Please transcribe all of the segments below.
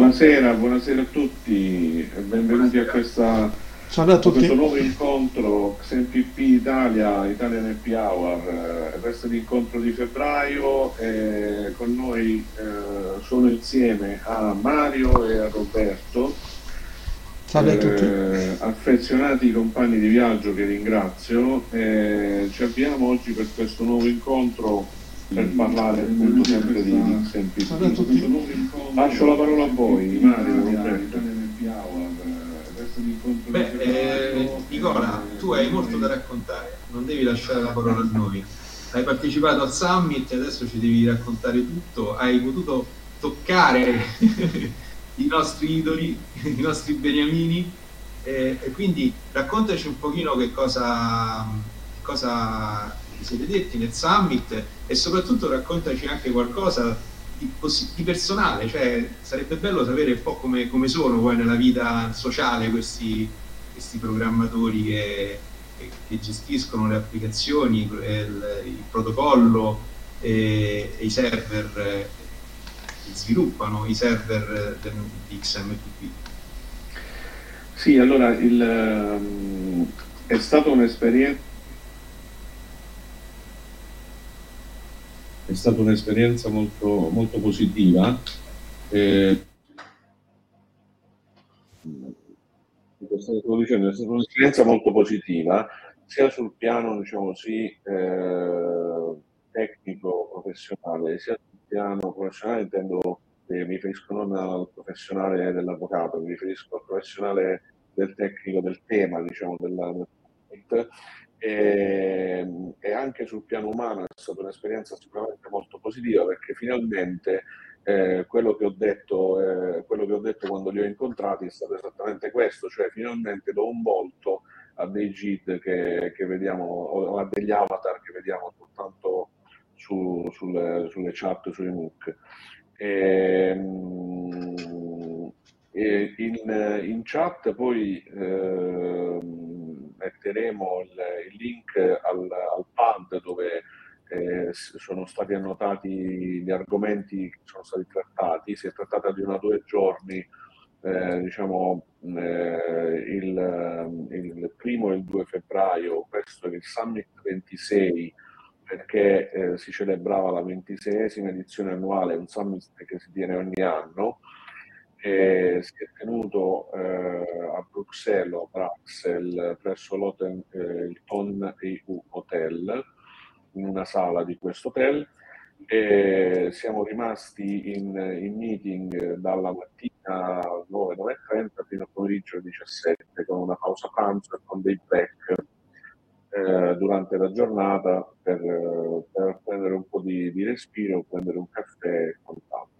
Buonasera a tutti e benvenuti a Salve a questo tutti. nuovo incontro XMPP Italia, Italian Happy Hour, questo è l'incontro di febbraio e con noi sono insieme a Mario e a Roberto, Salve a tutti. affezionati compagni di viaggio che ringrazio. Ci abbiamo oggi per questo nuovo incontro per parlare appunto sempre di Salve a XMPP. tutti. Lascio la parola a voi, Mario, Roberto. Beh, Nicola, tu hai molto da raccontare, non devi lasciare la parola a noi. Hai partecipato al summit e adesso ci devi raccontare tutto. Hai potuto toccare i nostri idoli, i nostri beniamini, e quindi raccontaci un pochino che cosa vi siete detti nel summit e soprattutto raccontaci anche qualcosa di personale, cioè sarebbe bello sapere un po' come sono poi nella vita sociale questi programmatori che gestiscono le applicazioni, il protocollo e i server che sviluppano i server di XMPP. Sì, allora è stata un'esperienza. È stata un'esperienza molto, molto positiva. Stavo dicendo, è stata un'esperienza molto positiva, sia sul piano, diciamo così, tecnico professionale, sia sul piano professionale intendo, mi riferisco non al professionale dell'avvocato, mi riferisco al professionale del tecnico del tema, diciamo, del e anche sul piano umano è stata un'esperienza sicuramente molto positiva perché finalmente quello che ho detto quando li ho incontrati è stato esattamente questo, cioè finalmente do un volto a dei GID che vediamo o a degli avatar che vediamo soltanto sulle chat, sui MOOC. In chat poi metteremo il link al pad dove sono stati annotati gli argomenti che sono stati trattati. Si è trattata di una 2 giorni, diciamo, il primo e il 2 febbraio, questo è il Summit 26 perché si celebrava la 26esima edizione annuale, un summit che si tiene ogni anno. Si è tenuto a Bruxelles o a Bruxelles presso il Ton EU Hotel, in una sala di questo hotel. E siamo rimasti in meeting dalla mattina alle 9, 9:30 fino al pomeriggio alle 17 con una pausa pranzo e con dei break durante la giornata per prendere un po' di respiro, prendere un caffè e quant'altro.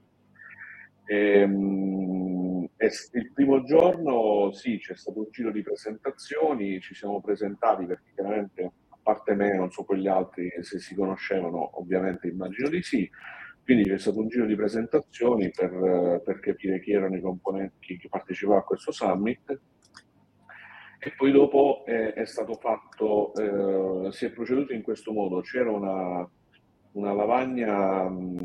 Il primo giorno sì, c'è stato un giro di presentazioni, ci siamo presentati perché chiaramente, a parte me, non so quegli altri se si conoscevano, ovviamente immagino di sì, quindi c'è stato un giro di presentazioni per capire chi erano i componenti che partecipavano a questo summit. E poi dopo è stato fatto, si è proceduto in questo modo, c'era una lavagna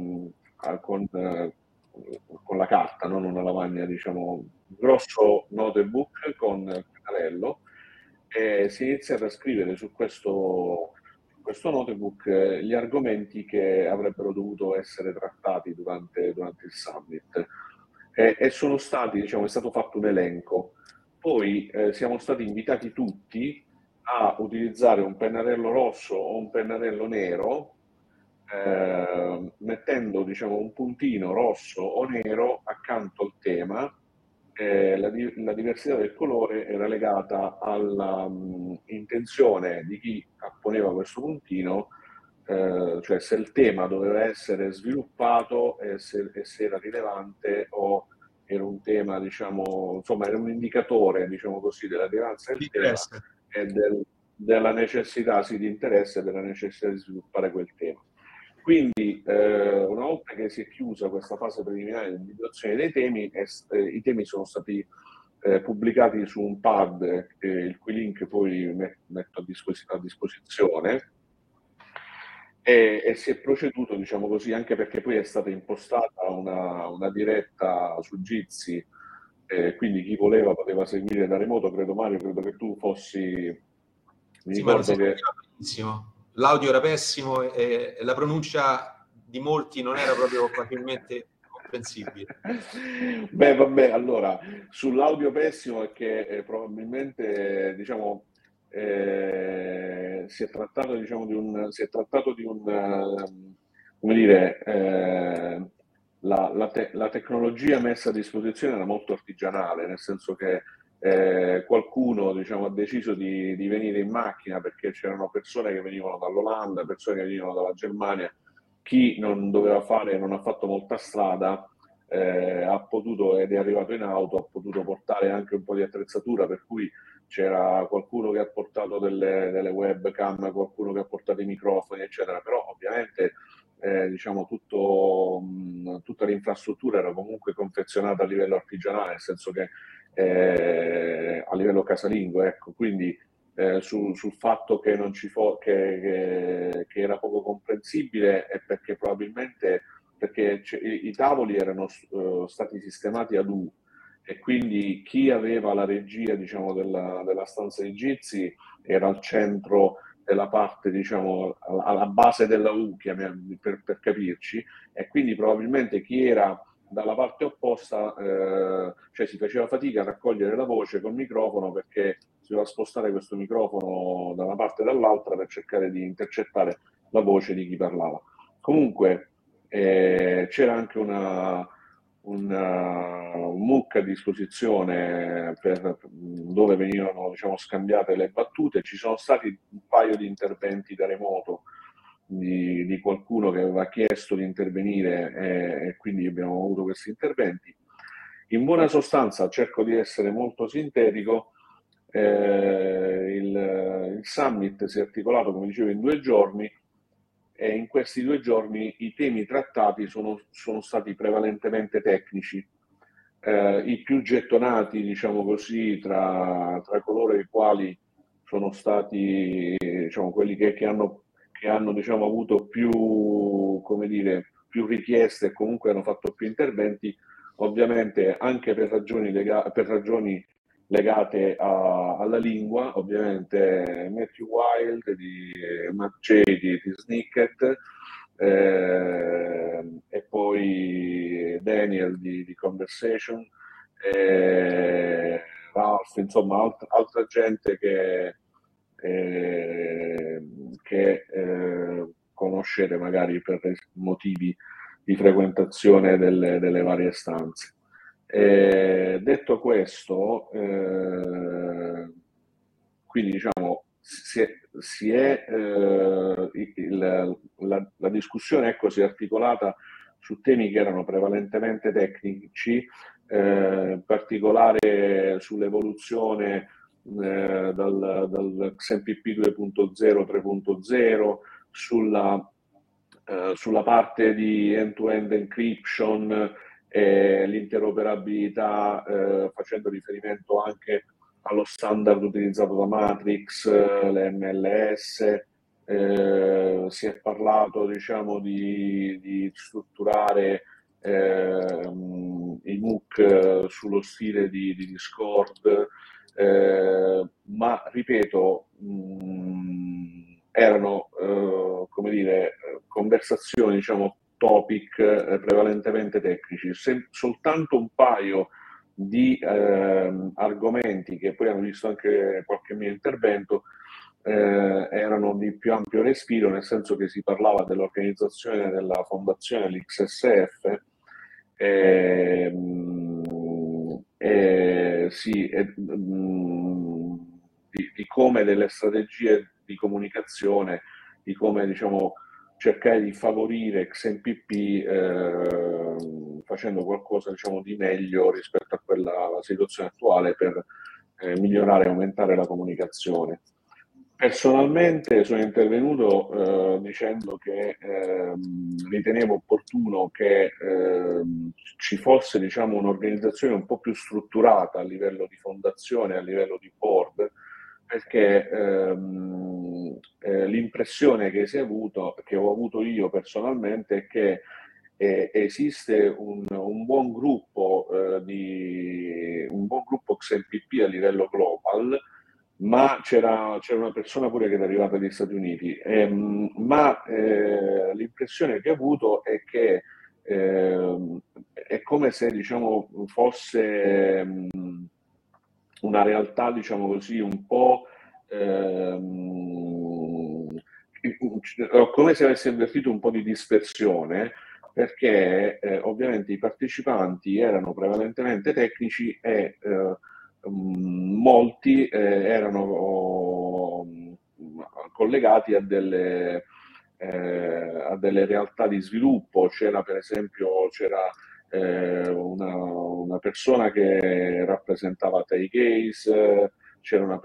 con la carta, non una lavagna, diciamo, un grosso notebook con pennarello e si è iniziato a scrivere su questo notebook gli argomenti che avrebbero dovuto essere trattati durante il summit. E sono stati, diciamo, è stato fatto un elenco. Poi siamo stati invitati tutti a utilizzare un pennarello rosso o un pennarello nero, mettendo, diciamo, un puntino rosso o nero accanto al tema. La diversità del colore era legata alla intenzione di chi apponeva questo puntino, cioè se il tema doveva essere sviluppato e se era rilevante o era un tema, diciamo, insomma, era un indicatore, diciamo così, della rilevanza del Di tema interesse. e della necessità, sì, di interesse e della necessità di sviluppare quel tema. Quindi, una volta che si è chiusa questa fase preliminare di individuazione dei temi, i temi sono stati pubblicati su un pad, il cui link poi metto a disposizione. e si è proceduto, diciamo così, anche perché poi è stata impostata una diretta su Jitsi, quindi chi voleva poteva seguire da remoto. Credo, Mario, credo che tu fossi, mi Sì, ma la ricordo che... sentiva benissimo. L'audio era pessimo e la pronuncia di molti non era proprio facilmente comprensibile. Beh, vabbè, allora, sull'audio pessimo è che probabilmente, diciamo, si è trattato, diciamo, come dire, la tecnologia messa a disposizione era molto artigianale, nel senso che qualcuno, diciamo, ha deciso di venire in macchina perché c'erano persone che venivano dall'Olanda, persone che venivano dalla Germania. Chi non doveva fare, non ha fatto molta strada, ha potuto, ed è arrivato in auto, ha potuto portare anche un po' di attrezzatura, per cui c'era qualcuno che ha portato delle webcam, qualcuno che ha portato i microfoni, eccetera. Però ovviamente diciamo tutta l'infrastruttura era comunque confezionata a livello artigianale, nel senso che a livello casalingo, ecco. Quindi sul fatto che non ci che era poco comprensibile è perché probabilmente i tavoli erano stati sistemati ad U, e quindi chi aveva la regia, diciamo, della stanza di Jitsi era al centro della parte, diciamo, alla base della U, per capirci, e quindi probabilmente chi era dalla parte opposta, cioè si faceva fatica a raccogliere la voce col microfono, perché si doveva spostare questo microfono da una parte e dall'altra per cercare di intercettare la voce di chi parlava. Comunque c'era anche un MOOC a disposizione dove venivano, diciamo, scambiate le battute. Ci sono stati un paio di interventi da remoto di qualcuno che aveva chiesto di intervenire, e quindi abbiamo avuto questi interventi. In buona sostanza, cerco di essere molto sintetico, il summit si è articolato, come dicevo, in 2 giorni, e in questi 2 giorni i temi trattati sono stati prevalentemente tecnici. I più gettonati, diciamo così, tra coloro i quali sono stati, diciamo, quelli che hanno diciamo, avuto più, come dire, più richieste e comunque hanno fatto più interventi, ovviamente anche per ragioni legate alla lingua, ovviamente Matthew Wild di Matt J di Snicket, e poi Daniel di Conversation, Ralph, insomma altra gente che conoscete magari per motivi di frequentazione delle varie stanze. Detto questo, quindi diciamo la discussione, ecco, si è articolata su temi che erano prevalentemente tecnici, in particolare sull'evoluzione dal XMPP 2.0 3.0, sulla parte di end-to-end encryption e l'interoperabilità, facendo riferimento anche allo standard utilizzato da Matrix, le MLS. Si è parlato, diciamo, di strutturare i MOOC sullo stile di Discord, ma ripeto, erano come dire, conversazioni, diciamo, topic prevalentemente tecnici. Soltanto un paio di argomenti che poi hanno visto anche qualche mio intervento erano di più ampio respiro, nel senso che si parlava dell'organizzazione della fondazione, l'XSF, di come delle strategie di comunicazione, di come, diciamo, cercare di favorire XMPP facendo qualcosa, diciamo, di meglio rispetto a alla situazione attuale, per migliorare e aumentare la comunicazione. Personalmente sono intervenuto dicendo che ritenevo opportuno che ci fosse, diciamo, un'organizzazione un po' più strutturata a livello di fondazione, a livello di board, perché l'impressione che ho avuto io personalmente, è che esiste un buon gruppo XMPP a livello global, ma c'era una persona pure che era arrivata dagli Stati Uniti, ma l'impressione che ho avuto è che è come se, diciamo, fosse una realtà, diciamo così, un po' come se avesse avvertito un po' di dispersione, perché ovviamente i partecipanti erano prevalentemente tecnici e molti erano collegati a delle realtà di sviluppo. Per esempio una persona che rappresentava Takeace, c'erano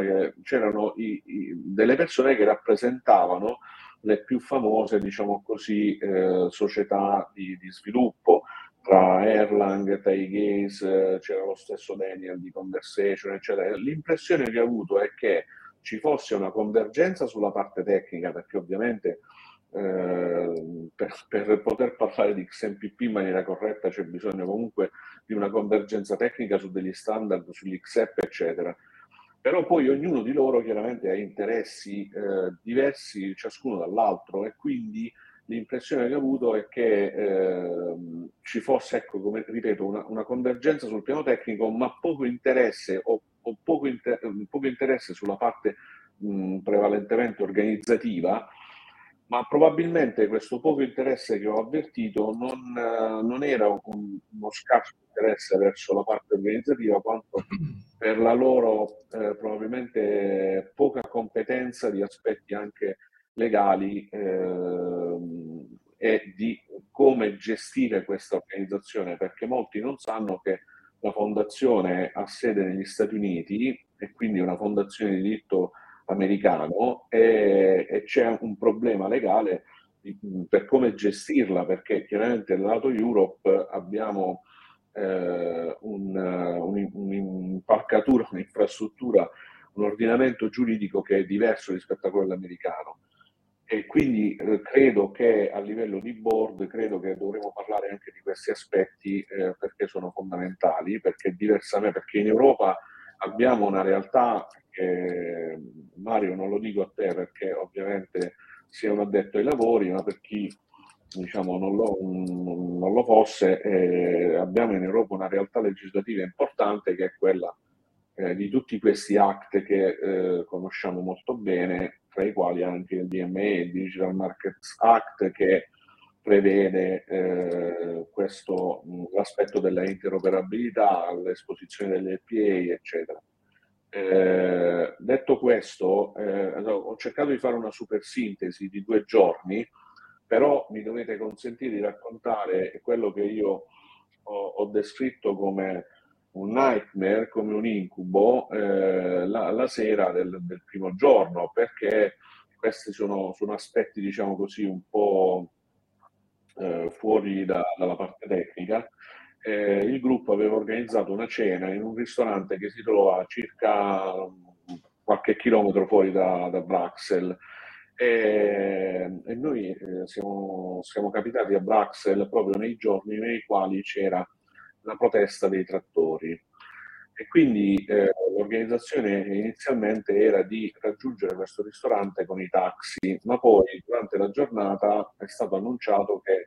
delle persone che rappresentavano le più famose, diciamo così, società di sviluppo. Tra Erlang, Takeace, c'era lo stesso Daniel di Conversation, eccetera. L'impressione che ho avuto è che ci fosse una convergenza sulla parte tecnica, perché ovviamente per poter parlare di XMPP in maniera corretta c'è bisogno comunque di una convergenza tecnica su degli standard, sugli XEP, eccetera. Però poi ognuno di loro chiaramente ha interessi diversi, ciascuno dall'altro, e quindi l'impressione che ho avuto è che ci fosse, ecco, come ripeto, una convergenza sul piano tecnico, ma poco interesse poco interesse sulla parte prevalentemente organizzativa. Ma probabilmente questo poco interesse che ho avvertito non era uno scarso interesse verso la parte organizzativa, quanto per la loro probabilmente poca competenza di aspetti anche legali e di come gestire questa organizzazione, perché molti non sanno che la fondazione ha sede negli Stati Uniti e quindi una fondazione di diritto americano, e c'è un problema legale per come gestirla, perché chiaramente nel lato Europe abbiamo un'impalcatura, un'infrastruttura, un ordinamento giuridico che è diverso rispetto a quello americano. E quindi credo che a livello di board, credo che dovremo parlare anche di questi aspetti perché sono fondamentali, perché in Europa abbiamo una realtà che, Mario, non lo dico a te perché ovviamente sei un addetto ai lavori, ma per chi, diciamo, non lo fosse, abbiamo in Europa una realtà legislativa importante, che è quella di tutti questi act che conosciamo molto bene, tra i quali anche il DMA, il Digital Markets Act, che prevede l'aspetto della interoperabilità, l'esposizione delle APA, eccetera. Detto questo, ho cercato di fare una super sintesi di 2 giorni, però mi dovete consentire di raccontare quello che io ho descritto come un nightmare, come un incubo, la sera del primo giorno, perché questi sono aspetti, diciamo così, un po' fuori dalla parte tecnica. Il gruppo aveva organizzato una cena in un ristorante che si trova a circa qualche chilometro fuori da Bruxelles, e noi siamo capitati a Bruxelles proprio nei giorni nei quali c'era la protesta dei trattori, e quindi l'organizzazione inizialmente era di raggiungere questo ristorante con i taxi, ma poi durante la giornata è stato annunciato che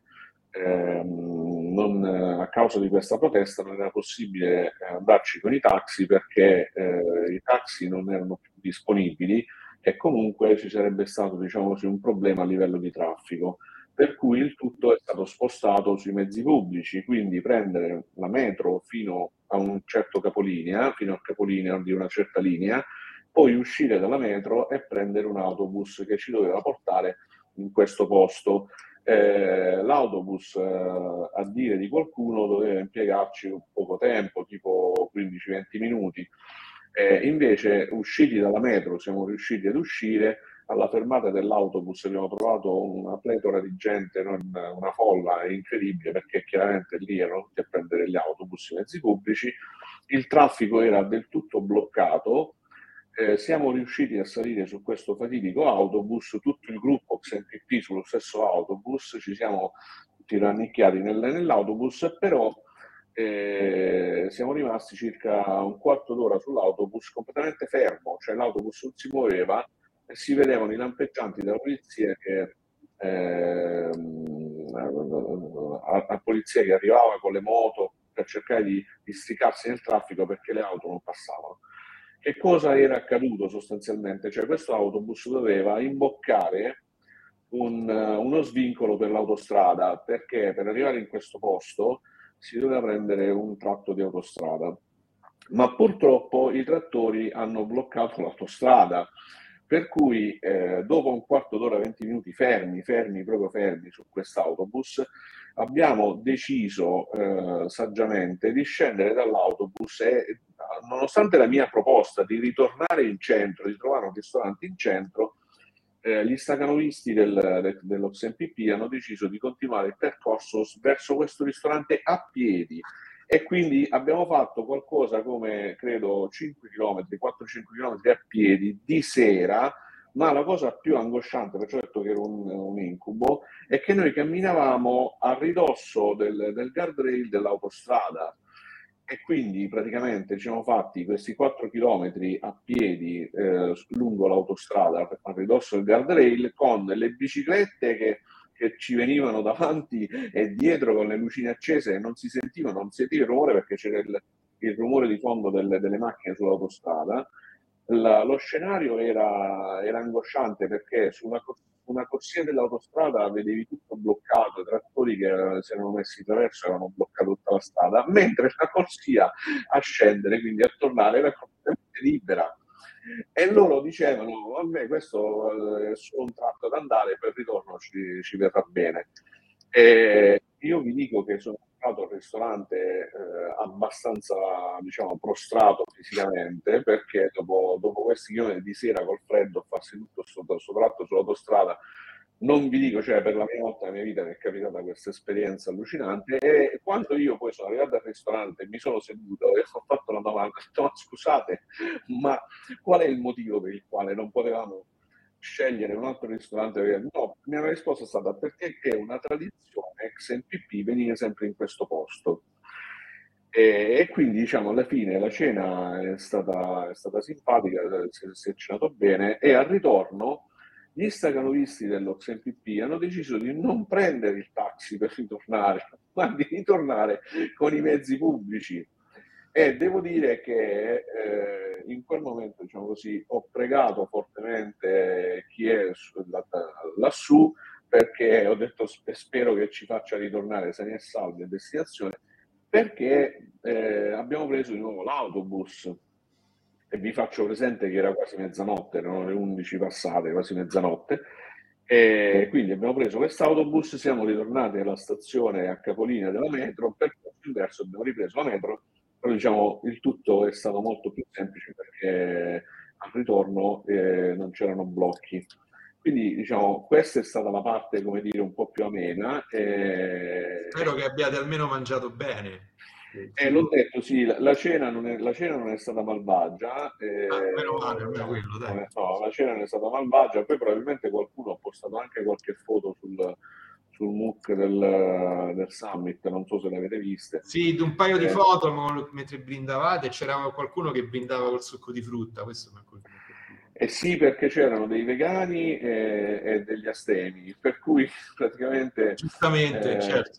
a causa di questa protesta non era possibile andarci con i taxi, perché i taxi non erano più disponibili, e comunque ci sarebbe stato, diciamo così, un problema a livello di traffico, per cui il tutto è stato spostato sui mezzi pubblici, quindi prendere la metro fino a un certo capolinea, fino al capolinea di una certa linea, poi uscire dalla metro e prendere un autobus che ci doveva portare in questo posto. L'autobus, a dire di qualcuno, doveva impiegarci poco tempo, tipo 15-20 minuti. Invece, usciti dalla metro, siamo riusciti ad uscire. Alla fermata dell'autobus abbiamo trovato una pletora di gente, una folla incredibile, perché chiaramente lì erano tutti a prendere gli autobus, i mezzi pubblici. Il traffico era del tutto bloccato, siamo riusciti a salire su questo fatidico autobus, tutto il gruppo XMPP sullo stesso autobus, ci siamo tutti rannicchiati nell'autobus, però siamo rimasti circa un quarto d'ora sull'autobus completamente fermo, cioè l'autobus non si muoveva e si vedevano i lampeggianti della polizia a polizia che arrivava con le moto per cercare di stricarsi nel traffico perché le auto non passavano. Che cosa era accaduto sostanzialmente? Cioè questo autobus doveva imboccare uno svincolo per l'autostrada, perché per arrivare in questo posto si doveva prendere un tratto di autostrada. Ma purtroppo i trattori hanno bloccato l'autostrada, per cui dopo un quarto d'ora, 20 minuti proprio fermi su quest'autobus, abbiamo deciso saggiamente di scendere dall'autobus e, nonostante la mia proposta di ritornare in centro, di trovare un ristorante in centro, gli stacanovisti dello XMPP hanno deciso di continuare il percorso verso questo ristorante a piedi. E quindi abbiamo fatto qualcosa come, credo, 5 km, 4-5 km a piedi di sera, ma la cosa più angosciante, perciò ho detto che era un incubo, è che noi camminavamo a ridosso del guardrail dell'autostrada e quindi praticamente ci siamo fatti questi 4 km a piedi lungo l'autostrada a ridosso del guardrail con le biciclette che ci venivano davanti e dietro con le lucine accese e non si sentiva il rumore perché c'era il rumore di fondo delle macchine sull'autostrada. Lo scenario era angosciante perché su una corsia dell'autostrada vedevi tutto bloccato, i trattori che si erano messi traverso avevano bloccato tutta la strada, mentre la corsia a scendere, quindi a tornare, era completamente libera. E loro dicevano, a me questo è solo un tratto da andare, per il ritorno ci verrà bene. E io vi dico che sono entrato al ristorante abbastanza, diciamo, prostrato fisicamente, perché dopo questi chilometri di sera col freddo, farsi tutto questo tratto sull'autostrada, non vi dico, cioè per la prima volta nella mia vita mi è capitata questa esperienza allucinante. E quando io poi sono arrivato al ristorante, mi sono seduto e ho fatto la domanda, ho detto, ma scusate, ma qual è il motivo per il quale non potevamo scegliere un altro ristorante? No, la mia risposta è stata perché è una tradizione ex NPP venire sempre in questo posto. E quindi diciamo alla fine la cena è stata simpatica, si è cenato bene e al ritorno gli stacanovisti dello XMPP hanno deciso di non prendere il taxi per ritornare, ma di ritornare con i mezzi pubblici. E devo dire che in quel momento, diciamo così, ho pregato fortemente chi è lassù, perché ho detto spero che ci faccia ritornare sani e salvi a destinazione, perché abbiamo preso di nuovo l'autobus. E vi faccio presente che era quasi mezzanotte, erano le 11 passate, quasi mezzanotte, e quindi abbiamo preso quest'autobus, siamo ritornati alla stazione a capolinea della metro, per inverso abbiamo ripreso la metro, però diciamo il tutto è stato molto più semplice perché al ritorno non c'erano blocchi. Quindi diciamo questa è stata la parte, come dire, un po' più amena. Spero che abbiate almeno mangiato bene. L'ho detto, sì, la cena non è stata malvagia. Meno male, almeno quello, dai. No, la cena non è stata malvagia, poi probabilmente qualcuno ha postato anche qualche foto sul MOOC del Summit, non so se le avete viste. Sì, un paio di foto mentre brindavate, c'era qualcuno che brindava col succo di frutta, questo mi ha colpito. Sì, perché c'erano dei vegani e degli astemi, per cui praticamente Giustamente, certo.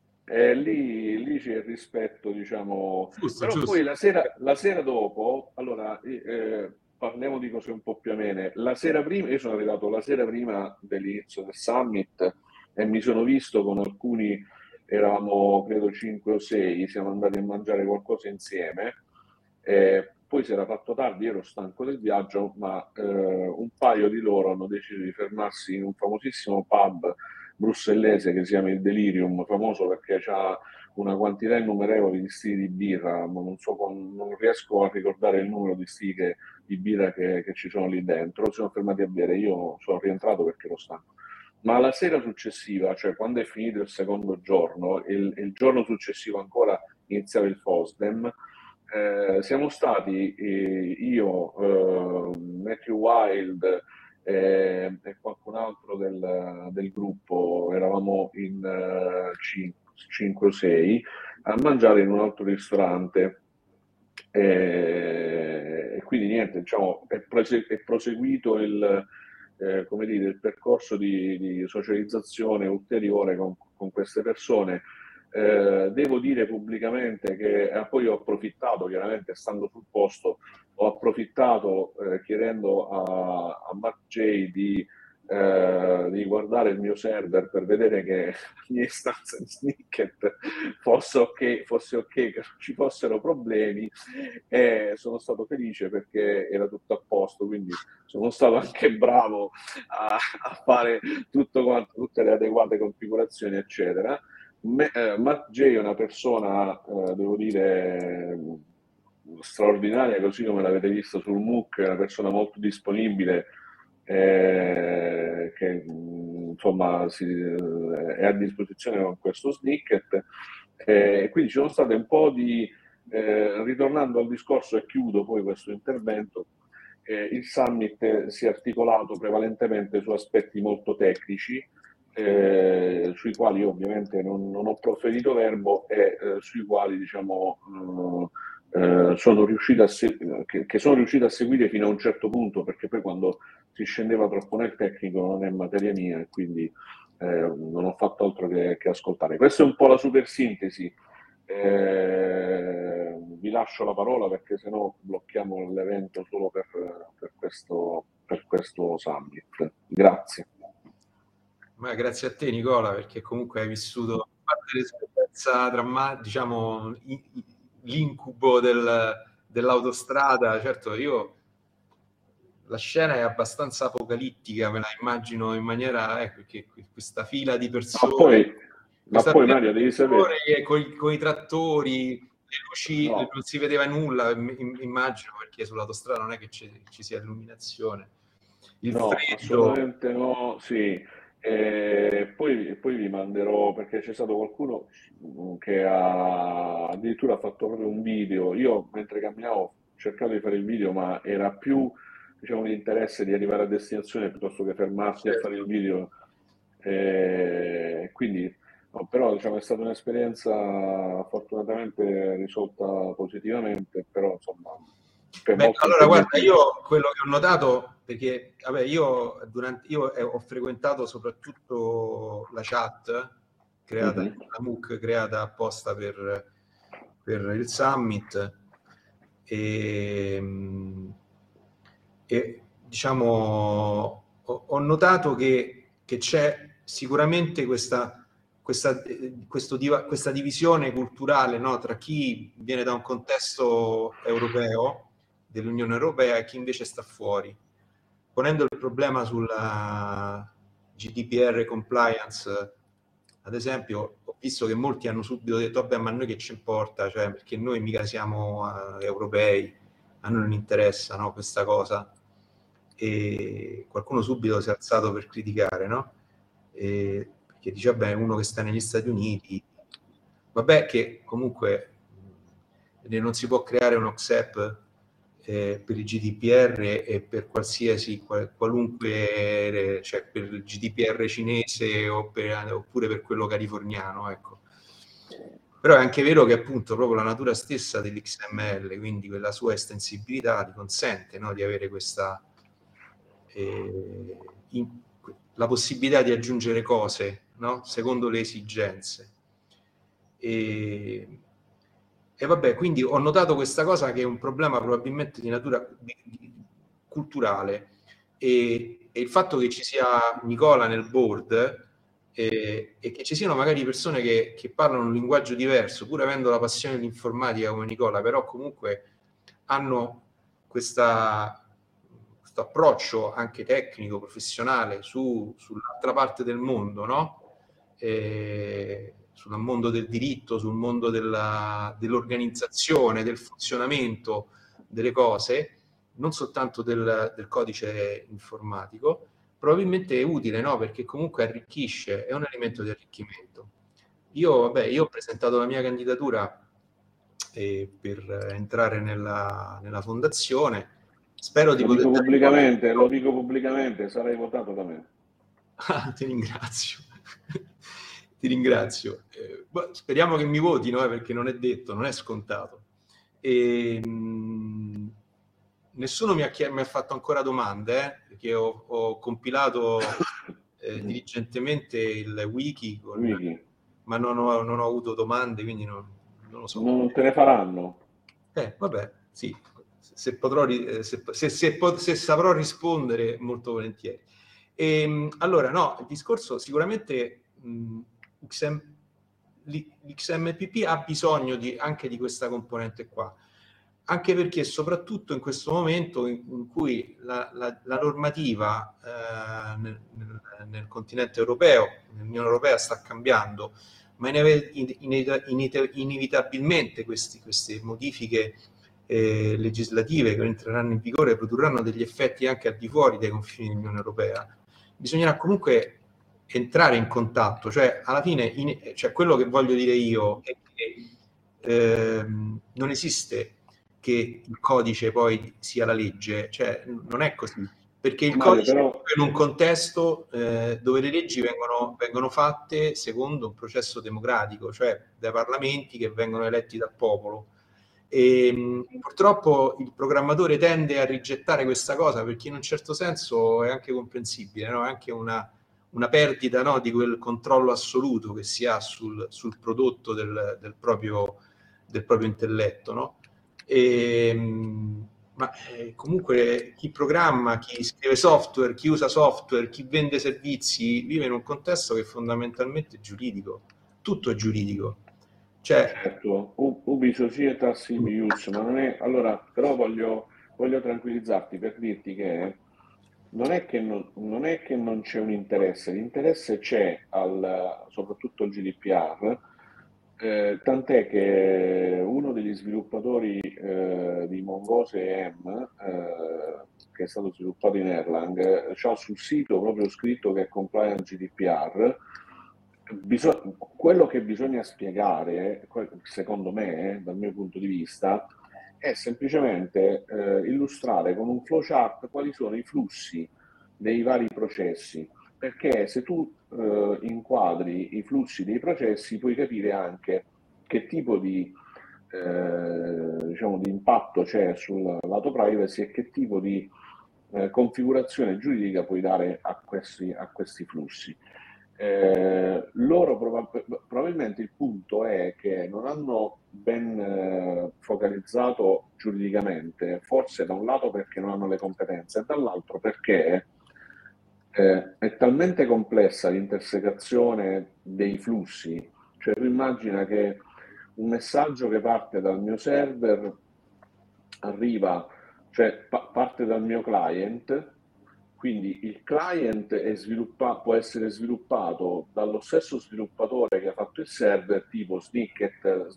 lì c'è il rispetto, diciamo. Giusto, Però giusto. poi la sera dopo, allora parliamo di cose un po' più amene. La sera prima, io sono arrivato la sera prima dell'inizio del summit e mi sono visto con alcuni, eravamo credo 5 o 6, siamo andati a mangiare qualcosa insieme. Poi si era fatto tardi, ero stanco del viaggio, ma un paio di loro hanno deciso di fermarsi in un famosissimo pub brussellese che si chiama il Delirium, famoso perché ha una quantità innumerevole di stili di birra, ma non riesco a ricordare il numero di stili di birra che ci sono lì dentro. Si sono fermati a bere, io sono rientrato perché ero stanco. Ma la sera successiva, cioè quando è finito il secondo giorno, il giorno successivo ancora iniziava il FOSDEM, siamo stati io, Matthew Wild e qualcun altro del gruppo, eravamo in 5 o 6 a mangiare in un altro ristorante. E quindi niente, diciamo, è proseguito come dire, il percorso di socializzazione ulteriore con queste persone. Devo dire pubblicamente che poi ho approfittato, chiaramente stando sul posto, ho approfittato chiedendo a Mark J di guardare il mio server per vedere che la mia istanza di Snicket fosse ok, che non ci fossero problemi, e sono stato felice perché era tutto a posto, quindi sono stato anche bravo a fare tutto quanto, tutte le adeguate configurazioni, eccetera. Mark J è una persona, devo dire, straordinaria, così come l'avete visto sul MOOC, è una persona molto disponibile, che insomma è a disposizione con questo snippet. Quindi ci sono state un po' di, ritornando al discorso e chiudo poi questo intervento, il summit si è articolato prevalentemente su aspetti molto tecnici, sui quali io ovviamente non ho proferito verbo e sui quali diciamo sono riuscito che sono riuscito a seguire fino a un certo punto, perché poi quando si scendeva troppo nel tecnico non è materia mia e quindi non ho fatto altro che ascoltare. Questa è un po' la super sintesi. Vi lascio la parola perché sennò blocchiamo l'evento solo per questo summit. Grazie. Ma grazie a te Nicola, perché comunque hai vissuto parte dell'esperienza diciamo l'incubo dell'autostrada. Certo, io la scena è abbastanza apocalittica, me la immagino in maniera, perché questa fila di persone, ma poi Mario devi sapere con i trattori, le luci, no, non si vedeva nulla, immagino, perché sull'autostrada non è che ci sia illuminazione. Il no, freddo. assolutamente no, sì. Poi vi manderò, perché c'è stato qualcuno che addirittura ha fatto proprio un video. Io mentre camminavo ho cercato di fare il video, ma era più, diciamo, l'interesse di arrivare a destinazione piuttosto che fermarsi a fare il video. Quindi no, però diciamo, è stata un'esperienza fortunatamente risolta positivamente, però insomma. Allora guarda, io quello che ho notato, perché vabbè, io ho frequentato soprattutto la chat creata, la MOOC creata apposta per il summit, e diciamo ho notato che c'è sicuramente questa divisione culturale, no, tra chi viene da un contesto europeo, dell'Unione Europea, e chi invece sta fuori, ponendo il problema sulla GDPR compliance. Ad esempio, ho visto che molti hanno subito detto vabbè, ma a noi che ci importa, cioè, perché noi mica siamo europei, a noi non interessa, no, questa cosa. E qualcuno subito si è alzato per criticare, no? Perché dice vabbè, uno che sta negli Stati Uniti, vabbè, che comunque non si può creare un OXEP per il GDPR e per qualunque, cioè per il GDPR cinese oppure per quello californiano, ecco. Però è anche vero che appunto proprio la natura stessa dell'XML, quindi quella sua estensibilità, ti consente, no, di avere questa la possibilità di aggiungere cose, no, secondo le esigenze. E vabbè, quindi ho notato questa cosa, che è un problema probabilmente di natura culturale, e il fatto che ci sia Nicola nel board e che ci siano magari persone che parlano un linguaggio diverso, pur avendo la passione dell'informatica come Nicola, però comunque hanno questo approccio anche tecnico, professionale sull'altra parte del mondo, no? Sul mondo del diritto, sul mondo dell'organizzazione, del funzionamento delle cose, non soltanto del codice informatico, probabilmente è utile, no? Perché comunque arricchisce, è un elemento di arricchimento. Io ho presentato la mia candidatura per entrare nella fondazione. Spero di Lo poter... lo dico pubblicamente, sarai votato da me. Ti ringrazio. Ti ringrazio. Speriamo che mi votino, perché non è detto, non è scontato. Nessuno mi ha fatto ancora domande, perché ho compilato diligentemente il wiki, ma non ho avuto domande, quindi non lo so. Non te ne faranno? Vabbè, sì, se saprò rispondere, molto volentieri. Allora, no, il discorso sicuramente l'XMPP ha bisogno anche di questa componente qua, anche perché soprattutto in questo momento in cui la normativa nel continente europeo, nell'Unione Europea, sta cambiando, ma inevitabilmente queste modifiche legislative che entreranno in vigore produrranno degli effetti anche al di fuori dei confini dell'Unione Europea. Bisognerà comunque entrare in contatto, cioè alla fine quello che voglio dire io è che non esiste che il codice poi sia la legge, cioè non è così, perché il codice è in un contesto dove le leggi vengono fatte secondo un processo democratico, cioè dai parlamenti che vengono eletti dal popolo. E purtroppo il programmatore tende a rigettare questa cosa, perché in un certo senso è anche comprensibile, no? È anche una perdita, no, di quel controllo assoluto che si ha sul prodotto del proprio intelletto, no? Ma comunque chi programma, chi scrive software, chi usa software, chi vende servizi, vive in un contesto che fondamentalmente è giuridico, tutto è giuridico. Certo, ubi societas sibi ius, ma non è... Allora, però voglio tranquillizzarti per dirti che non è che non c'è un interesse, l'interesse c'è soprattutto al GDPR, tant'è che uno degli sviluppatori di Mongoose EM, che è stato sviluppato in Erlang, c'ha sul sito proprio scritto che è compliant GDPR. Quello che bisogna spiegare, secondo me, dal mio punto di vista, è semplicemente illustrare con un flowchart quali sono i flussi dei vari processi, perché se tu inquadri i flussi dei processi puoi capire anche che tipo di impatto c'è sul lato privacy e che tipo di configurazione giuridica puoi dare a questi flussi. Loro probabilmente il punto è che non hanno ben focalizzato giuridicamente, forse da un lato perché non hanno le competenze e dall'altro perché è talmente complessa l'intersecazione dei flussi. Cioè tu immagina che un messaggio che parte dal mio server arriva, cioè parte dal mio client. Quindi il client può essere sviluppato dallo stesso sviluppatore che ha fatto il server, tipo Snicket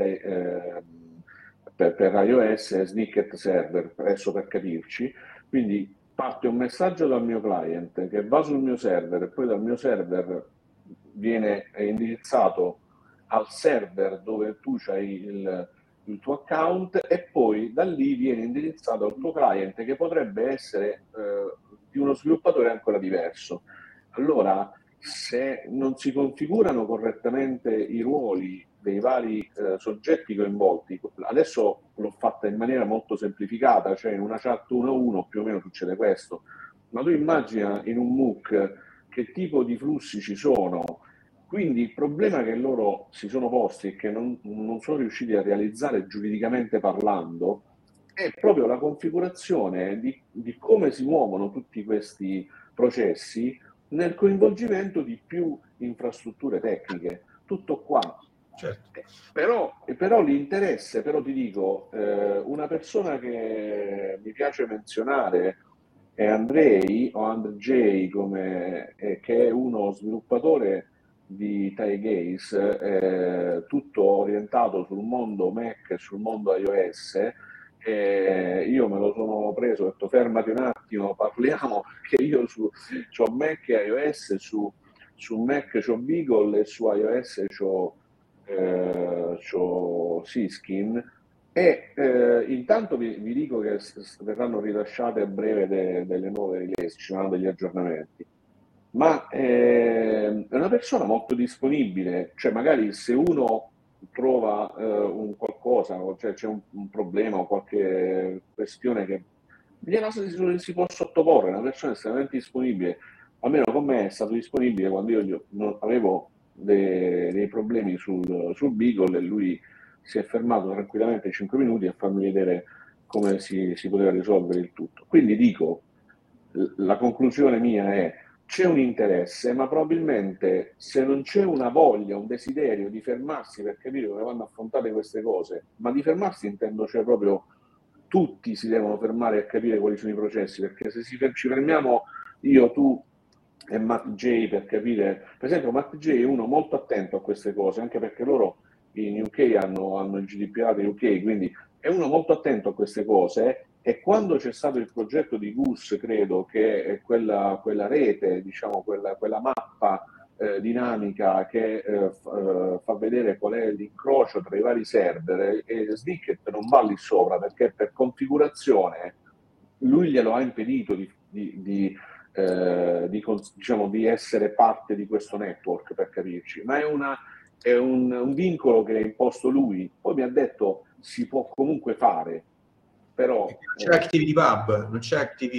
per iOS e Snicket server, adesso per capirci. Quindi parte un messaggio dal mio client che va sul mio server e poi dal mio server viene indirizzato al server dove tu c'hai il tuo account e poi da lì viene indirizzato al tuo client che potrebbe essere di uno sviluppatore ancora diverso. Allora, se non si configurano correttamente i ruoli dei vari soggetti coinvolti, adesso l'ho fatta in maniera molto semplificata, cioè in una chat 1-1 più o meno succede questo, ma tu immagina in un MOOC che tipo di flussi ci sono. Quindi il problema che loro si sono posti e che non sono riusciti a realizzare giuridicamente parlando è proprio la configurazione di come si muovono tutti questi processi nel coinvolgimento di più infrastrutture tecniche. Tutto qua. Certo. Però l'interesse, però ti dico, una persona che mi piace menzionare è Andrei, o Andrzej, che è uno sviluppatore di Taigaze, tutto orientato sul mondo Mac e sul mondo iOS. Io me lo sono preso, ho detto fermati un attimo, parliamo, che io c'ho Mac e iOS, su Mac c'ho Beagle e su iOS c'ho c'ho Siskin, e intanto vi dico che verranno rilasciate a breve delle nuove release, ci saranno degli aggiornamenti, ma è una persona molto disponibile, cioè magari se uno trova un qualcosa, cioè c'è un problema o qualche questione che si può sottoporre, è una persona estremamente disponibile, almeno con me è stato disponibile quando io non avevo dei problemi sul Beagle, e lui si è fermato tranquillamente 5 minuti a farmi vedere come si poteva risolvere il tutto. Quindi dico, la conclusione mia è: c'è un interesse, ma probabilmente se non c'è una voglia, un desiderio di fermarsi per capire come vanno affrontate queste cose, ma di fermarsi intendo, cioè proprio tutti si devono fermare a capire quali sono i processi, perché se ci fermiamo io, tu e Matt J per capire, per esempio Matt J è uno molto attento a queste cose, anche perché loro in UK hanno il GDPR di UK, quindi è uno molto attento a queste cose, e quando c'è stato il progetto di Goose, credo, che è quella rete, diciamo, quella mappa dinamica che fa vedere qual è l'incrocio tra i vari server, e Snicket non va lì sopra perché per configurazione lui glielo ha impedito diciamo, di essere parte di questo network, per capirci, ma è un vincolo che ha imposto lui. Poi mi ha detto si può comunque fare, però non c'è ActivityPub, non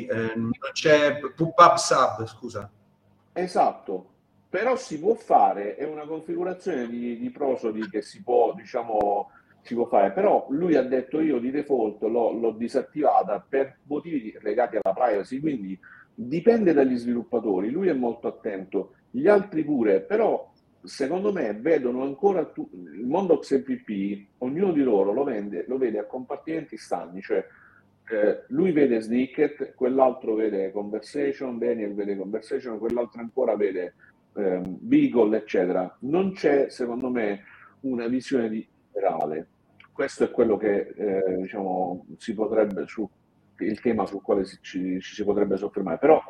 c'è PubSub, scusa. esatto, però si può fare, è una configurazione di Prosody che si può, diciamo, si può fare, però lui ha detto io di default l'ho disattivata per motivi legati alla privacy, quindi dipende dagli sviluppatori, lui è molto attento, gli altri pure, però secondo me vedono ancora il mondo XMPP, ognuno di loro lo vede a compartimenti stagni, cioè lui vede Snicket, quell'altro vede Conversation, Daniel vede Conversation, quell'altro ancora vede Beagle, eccetera. Non c'è, secondo me, una visione generale. Questo è quello che diciamo si potrebbe, il tema sul quale ci si potrebbe soffermare, però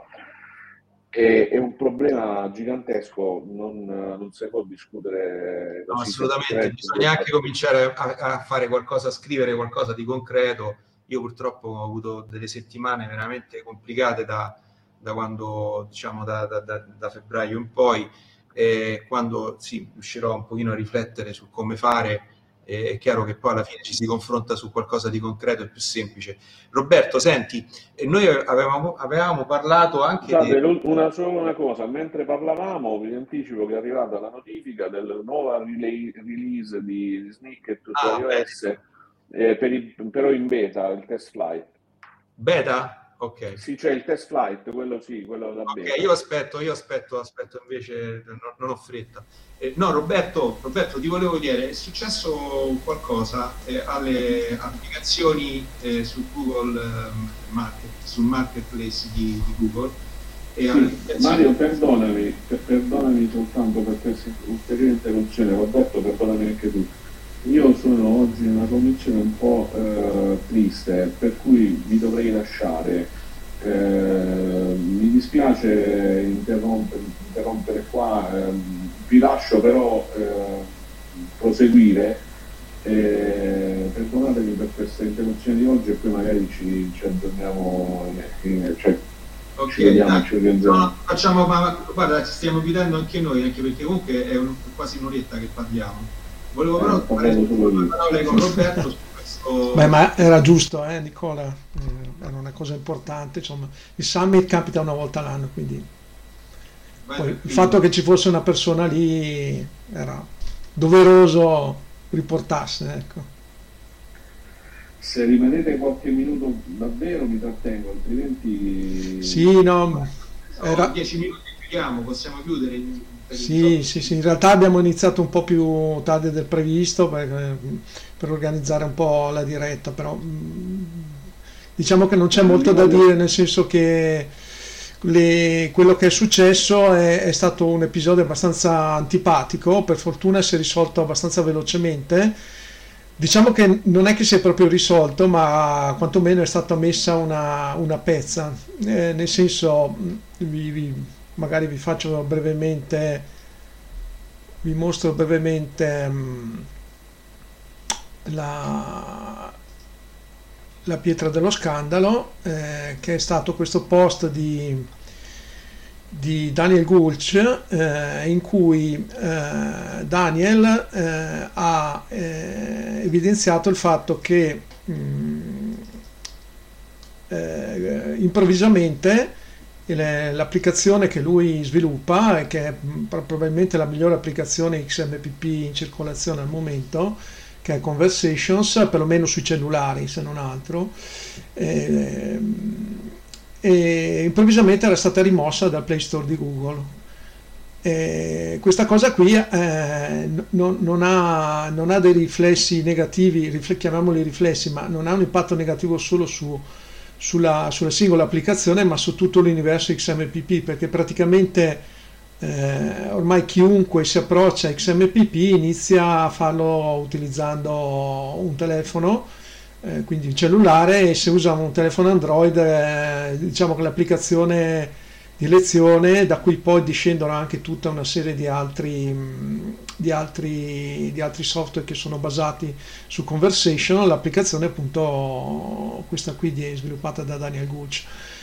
è un problema gigantesco, non si può discutere No, così. assolutamente, bisogna anche cominciare a fare qualcosa, a scrivere qualcosa di concreto. Io purtroppo ho avuto delle settimane veramente complicate da quando, diciamo, da febbraio in poi, quando sì, riuscirò un pochino a riflettere su come fare. È chiaro che poi alla fine ci si confronta su qualcosa di concreto e più semplice. Roberto, senti, noi avevamo parlato anche solo una cosa, mentre parlavamo vi anticipo che è arrivata la notifica della nuova release di Snicket su iOS, però in beta, il test flight. Beta? Ok. Sì, c'è il test flight, quello sì, quello da beta. Ok, io aspetto invece, non ho fretta. No, Roberto, ti volevo dire, è successo qualcosa alle applicazioni su Google sul marketplace di Google? Mario, perdonami soltanto per questa ulteriore interruzione, Roberto, perdonami anche tu. Io sono oggi in una condizione un po' triste, per cui vi dovrei lasciare. Mi dispiace interrompere qua, vi lascio però proseguire. Perdonatevi per questa interruzione di oggi, e poi magari ci aggiorniamo, Okay, ci vediamo, ci organizziamo. No, facciamo, ma guarda, ci stiamo chiudendo anche noi, anche perché comunque è quasi un'oretta che parliamo. Volevo però fare due parole con Roberto su questo. Beh, ma era giusto, Nicola, era una cosa importante, insomma, il summit capita una volta all'anno, quindi poi il fatto che ci fosse una persona lì era doveroso riportarsene, ecco. Se rimanete qualche minuto davvero mi trattengo, altrimenti... Sì, no, era... 10 minuti chiudiamo, possiamo chiudere? Sì, in realtà abbiamo iniziato un po' più tardi del previsto per organizzare un po' la diretta, però diciamo che non c'è molto da dire, nel senso che quello che è successo è stato un episodio abbastanza antipatico, per fortuna si è risolto abbastanza velocemente. Diciamo che non è che si è proprio risolto, ma quantomeno è stata messa una pezza, nel senso, magari vi faccio brevemente vi mostro brevemente la pietra dello scandalo, che è stato questo post di Daniel Gulch, in cui Daniel ha evidenziato il fatto che improvvisamente l'applicazione che lui sviluppa, e che è probabilmente la migliore applicazione XMPP in circolazione al momento, che è Conversations, perlomeno sui cellulari se non altro, e improvvisamente era stata rimossa dal Play Store di Google. Questa cosa qui non ha dei riflessi negativi, chiamiamoli riflessi, ma non ha un impatto negativo solo sulla singola applicazione, ma su tutto l'universo XMPP, perché praticamente ormai chiunque si approccia a XMPP inizia a farlo utilizzando un telefono, quindi il cellulare, e se usa un telefono Android, diciamo che l'applicazione di lezione, da cui poi discendono anche tutta una serie di altri software che sono basati su Conversation, l'applicazione appunto questa qui sviluppata da Daniel Gulch.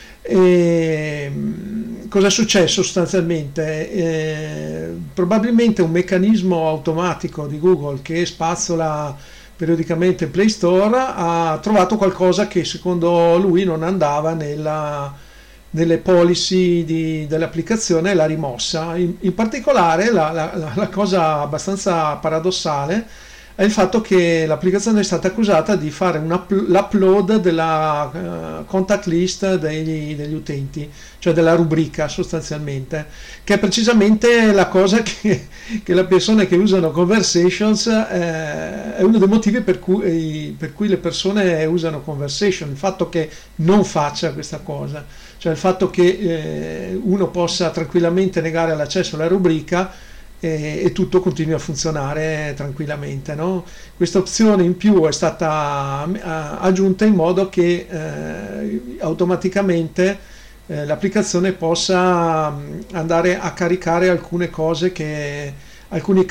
Cosa è successo sostanzialmente? Probabilmente un meccanismo automatico di Google che spazzola periodicamente il Play Store ha trovato qualcosa che secondo lui non andava nelle policy dell'applicazione, e l'ha rimossa. In particolare la cosa abbastanza paradossale è il fatto che l'applicazione è stata accusata di fare l'upload della contact list degli utenti, cioè della rubrica sostanzialmente, che è precisamente la cosa che le persone che usano Conversations, è uno dei motivi per cui le persone usano Conversation, il fatto che non faccia questa cosa, cioè il fatto che uno possa tranquillamente negare l'accesso alla rubrica e tutto continui a funzionare tranquillamente, no? Questa opzione in più è stata aggiunta in modo che automaticamente l'applicazione possa andare a caricare alcune cose, alcuni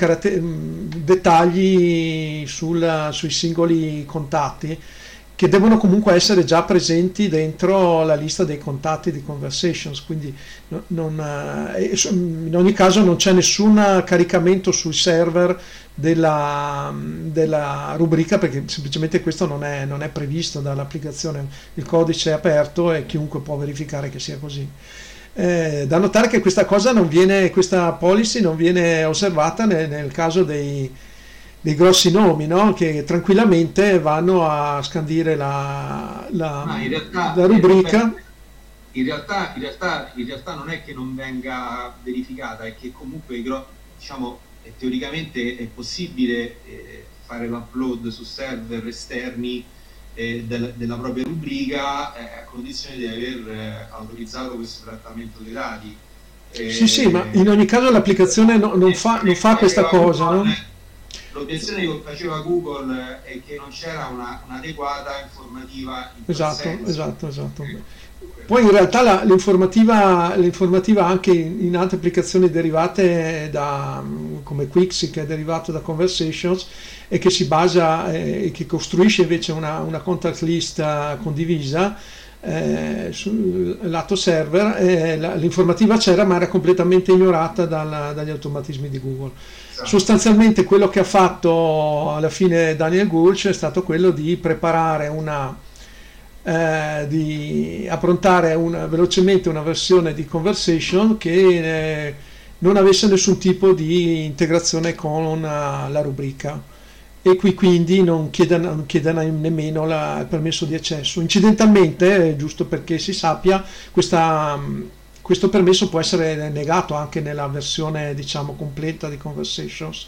dettagli sui singoli contatti, che devono comunque essere già presenti dentro la lista dei contatti di Conversations, quindi in ogni caso non c'è nessun caricamento sui server della rubrica, perché semplicemente questo non è previsto dall'applicazione. Il codice è aperto e chiunque può verificare che sia così. Da notare che questa policy non viene osservata nel caso dei grossi nomi, no? Che tranquillamente vanno a scandire la rubrica. In realtà non è che non venga verificata, è che comunque diciamo, teoricamente è possibile fare l'upload su server esterni della propria rubrica, a condizione di aver autorizzato questo trattamento dei dati. Sì, ma in ogni caso l'applicazione non fa questa cosa, no? L'obiezione che faceva Google è che non c'era un'adeguata informativa in esatto. Poi in realtà l'informativa anche in altre applicazioni derivate come Quixi, che è derivato da Conversations e che si basa e che costruisce invece una contact list condivisa sul lato server, l'informativa c'era, ma era completamente ignorata dagli automatismi di Google. Sostanzialmente quello che ha fatto alla fine Daniel Gulch è stato quello di preparare di approntare velocemente una versione di Conversation che non avesse nessun tipo di integrazione con la rubrica, e qui quindi non chiede nemmeno il permesso di accesso. Incidentalmente, giusto perché si sappia, questo permesso può essere negato anche nella versione, diciamo, completa di Conversations,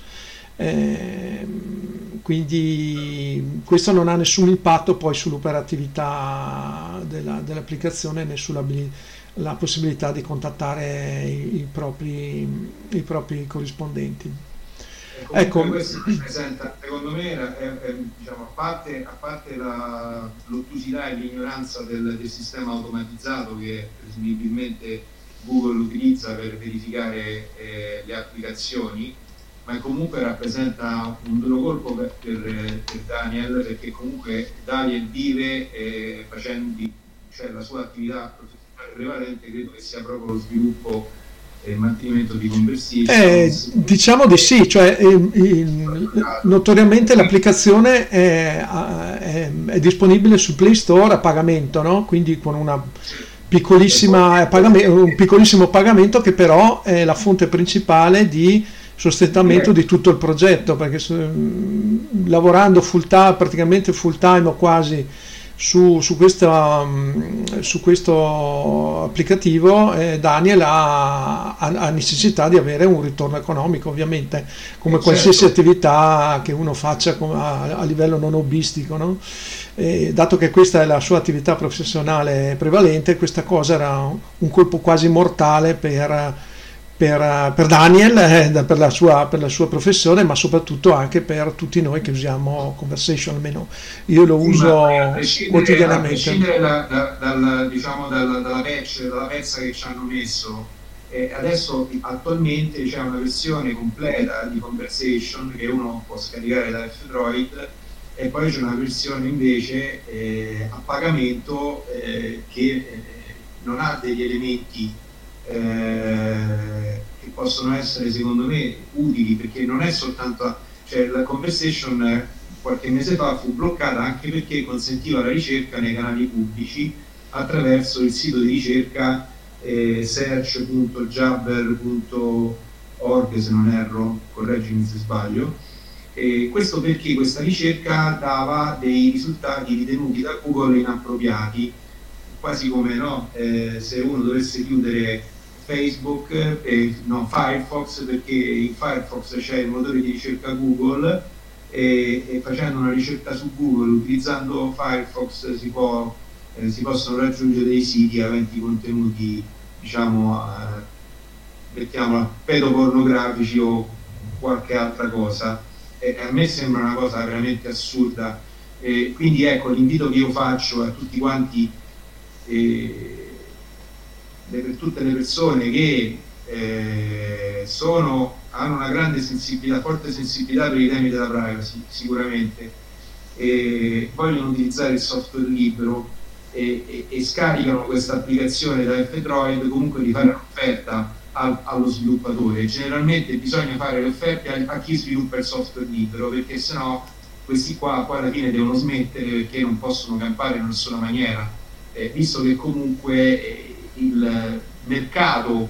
quindi questo non ha nessun impatto poi sull'operatività dell'applicazione, né sulla possibilità di contattare i propri corrispondenti. Ecco, questo presenta, secondo me, diciamo, a parte l'ottusità e l'ignoranza del sistema automatizzato che presumibilmente Google utilizza per verificare le applicazioni, ma comunque rappresenta un duro colpo per Daniel, perché comunque Daniel vive facendo, cioè la sua attività professionale prevalente credo che sia proprio lo sviluppo e il mantenimento di conversation. Diciamo di sì, cioè notoriamente l'applicazione è disponibile sul Play Store a pagamento, no? Quindi con una piccolissima un piccolissimo pagamento che però è la fonte principale di sostentamento di tutto il progetto, perché lavorando praticamente full time o quasi su questo applicativo, Daniel ha necessità di avere un ritorno economico, ovviamente, come qualsiasi attività che uno faccia a livello non hobbistico, no? E dato che questa è la sua attività professionale prevalente, questa cosa era un colpo quasi mortale per Daniel, per la sua professione, ma soprattutto anche per tutti noi che usiamo Conversation, almeno io lo uso quotidianamente. A prescindere dalla pezza che ci hanno messo, adesso attualmente c'è una versione completa di Conversation che uno può scaricare da F-Droid, e poi c'è una versione invece a pagamento che non ha degli elementi che possono essere secondo me utili, perché non è soltanto, cioè la Conversation qualche mese fa fu bloccata anche perché consentiva la ricerca nei canali pubblici attraverso il sito di ricerca search.jabber.org, se non erro, correggimi se sbaglio. Questo perché questa ricerca dava dei risultati ritenuti da Google inappropriati, quasi come se uno dovesse chiudere Facebook, Firefox, perché in Firefox c'è il motore di ricerca Google e facendo una ricerca su Google utilizzando Firefox si possono raggiungere dei siti aventi contenuti, diciamo, mettiamola, pedopornografici o qualche altra cosa. A me sembra una cosa veramente assurda, quindi ecco l'invito che io faccio a tutti quanti, per tutte le persone che hanno una grande sensibilità, forte sensibilità per i temi della privacy, sicuramente, vogliono utilizzare il software libero e scaricano questa applicazione da F-Droid, comunque di fare un'offerta allo sviluppatore. Generalmente bisogna fare le offerte a chi sviluppa il software libero, perché sennò questi qua poi alla fine devono smettere perché non possono campare in nessuna maniera, visto che comunque il mercato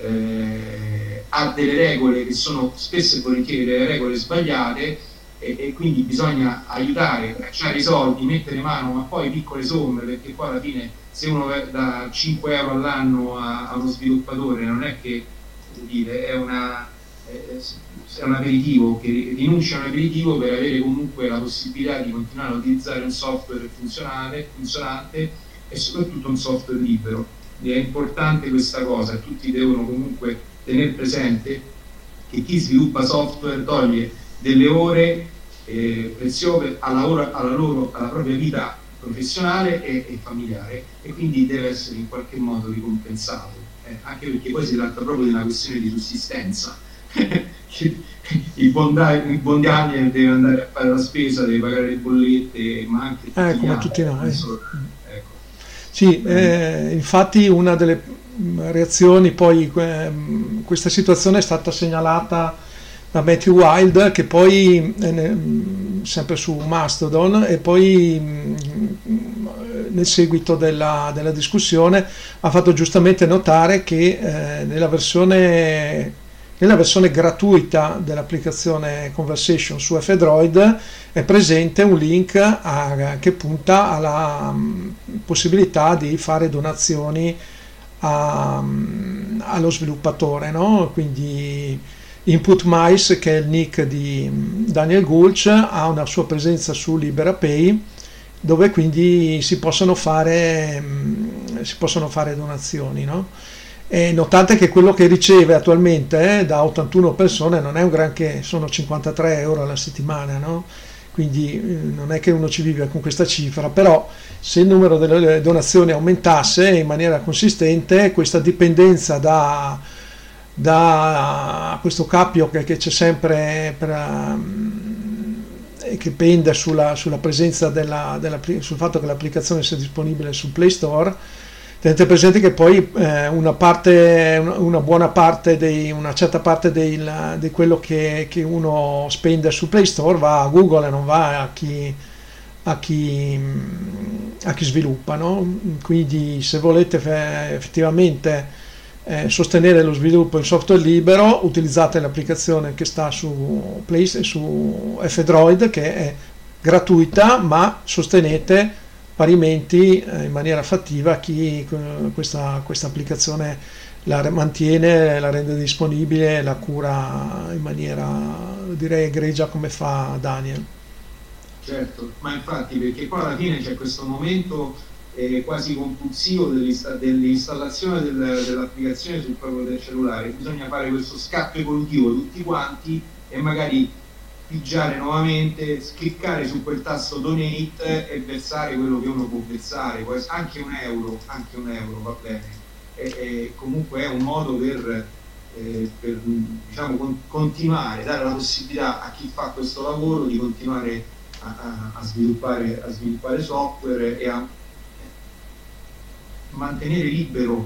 ha delle regole che sono spesso e volentieri delle regole sbagliate, e quindi bisogna aiutare, tracciare i soldi, mettere mano, ma poi piccole somme, perché poi alla fine se uno dà 5 euro all'anno a uno sviluppatore non è che è un aperitivo, che rinuncia a un aperitivo per avere comunque la possibilità di continuare a utilizzare un software funzionante e soprattutto un software libero. È importante questa cosa, tutti devono comunque tenere presente che chi sviluppa software toglie delle ore preziose alla propria vita professionale e familiare, e quindi deve essere in qualche modo ricompensato, anche perché poi si tratta proprio di una questione di sussistenza. il buon Daniel deve andare a fare la spesa, deve pagare le bollette, ma anche come tutti noi. Sì, infatti una delle reazioni, poi questa situazione è stata segnalata da Matthew Wild, che poi sempre su Mastodon, e poi nel seguito della discussione ha fatto giustamente notare che nella versione gratuita dell'applicazione Conversation su F-Droid è presente un link che punta alla possibilità di fare donazioni allo sviluppatore, no? Quindi Input Mice, che è il nick di Daniel Gulch, ha una sua presenza su LiberaPay, dove quindi si possono fare donazioni, no? E notate che quello che riceve attualmente da 81 persone non è un granché, sono 53 euro alla settimana, no? Quindi non è che uno ci vive con questa cifra, però se il numero delle donazioni aumentasse in maniera consistente, questa dipendenza da questo cappio che c'è sempre che pende sulla presenza sul fatto che l'applicazione sia disponibile sul Play Store. Tenete presente che poi una certa parte di quello che uno spende sul Play Store va a Google e non va a chi sviluppa, no? Quindi se volete effettivamente sostenere lo sviluppo in software libero, utilizzate l'applicazione che sta su F-Droid, che è gratuita, ma sostenete parimenti in maniera fattiva chi questa applicazione la mantiene, la rende disponibile, la cura in maniera, direi, egregia, come fa Daniel. Certo, ma infatti, perché poi alla fine c'è questo momento quasi compulsivo dell'installazione dell'applicazione sul proprio del cellulare. Bisogna fare questo scatto evolutivo tutti quanti e magari pigiare nuovamente, cliccare su quel tasto donate e versare quello che uno può versare, anche un euro va bene, e comunque è un modo per diciamo, continuare, dare la possibilità a chi fa questo lavoro di continuare a sviluppare software e a mantenere libero,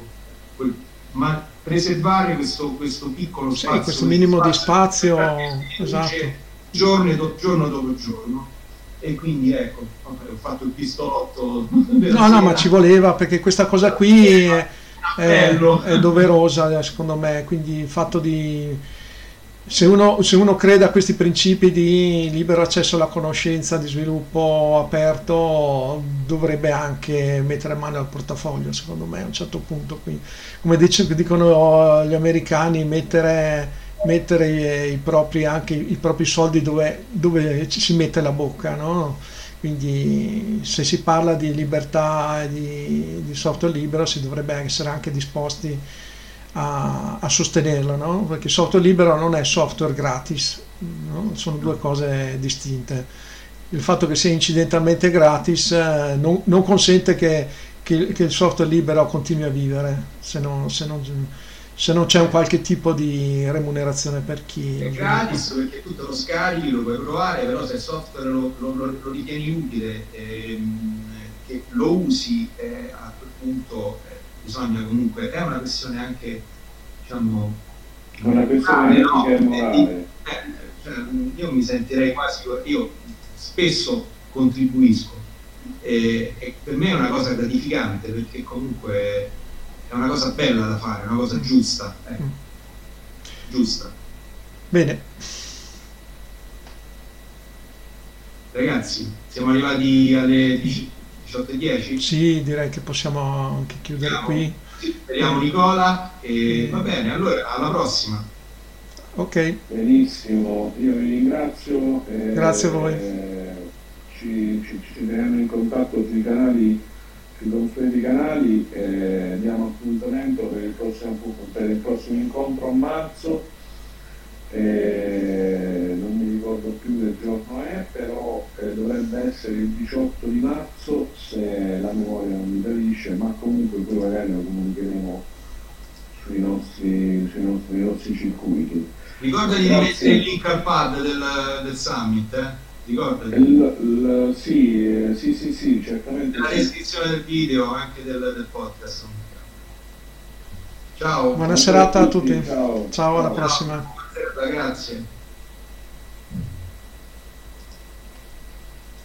preservare questo piccolo spazio, questo minimo di spazio, esatto, giorno dopo giorno. E quindi ecco, ho fatto il pistolotto. No, ma ci voleva, perché questa cosa qui è doverosa, secondo me. Quindi il fatto di, se uno crede a questi principi di libero accesso alla conoscenza, di sviluppo aperto, dovrebbe anche mettere mano al portafoglio, secondo me, a un certo punto. Quindi, come dicono gli americani, mettere i propri soldi dove ci si mette la bocca, no? Quindi se si parla di libertà e di software libero, si dovrebbe essere anche disposti a sostenerlo, no? Perché software libero non è software gratis, no? Sono due cose distinte. Il fatto che sia incidentalmente gratis non consente che il software libero continui a vivere, se non c'è un qualche tipo di remunerazione per chi è gratis, perché tu te lo scarichi, lo puoi provare, però se il software lo ritieni utile, che lo usi, a quel punto bisogna comunque, è una questione anche, diciamo, una questione morale. Io mi sentirei quasi, io spesso contribuisco e per me è una cosa gratificante, perché comunque è una cosa bella da fare, una cosa giusta, giusta. Bene, ragazzi, siamo arrivati alle 18:10. Sì, direi che possiamo anche chiudere qui. Speriamo Nicola e va bene, allora alla prossima. Ok, benissimo, io vi ringrazio, grazie a voi. Ci teniamo in contatto sui canali, sui consueti canali, diamo appuntamento per il prossimo incontro a marzo. Non mi ricordo più del giorno però dovrebbe essere il 18 di marzo, se la memoria non mi tradisce, ma comunque poi magari lo comunicheremo sui nostri circuiti. Ricordati di mettere il link al pad del summit, ricordati. Sì, certamente. La descrizione del video, anche del podcast. Ciao. Buona serata a tutti. Ciao, alla prossima. Grazie.